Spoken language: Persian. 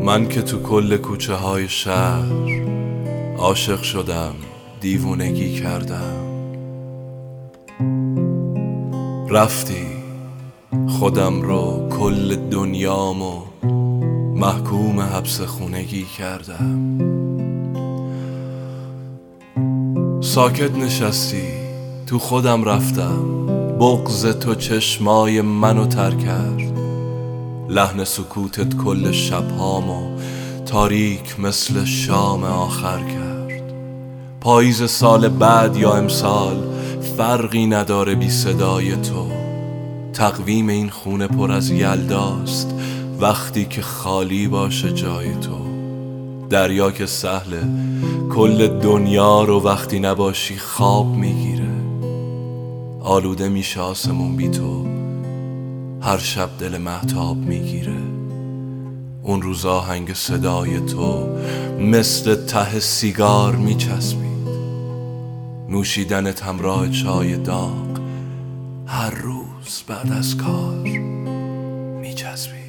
من که تو کل کوچه های شهر عاشق شدم، دیوونگی کردم. رفتی خودم رو کل دنیامو محکوم حبس خونگی کردم. ساکت نشستی تو خودم رفتم، بغض تو چشمای منو تر کرد. لحن سکوتت کل شبهامو تاریک مثل شام آخر کرد. پاییز سال بعد یا امسال فرقی نداره بی صدای تو. تقویم این خونه پر از یلداست وقتی که خالی باشه جای تو. دریا که سهله کل دنیا رو وقتی نباشی خواب میگیره. آلوده میشه آسمون بی تو، هر شب دل مهتاب میگیره. اون روزا آهنگ صدای تو مثل ته سیگار میچسبید. نوشیدنت همراه چای داغ هر روز بعد از کار میچسبید.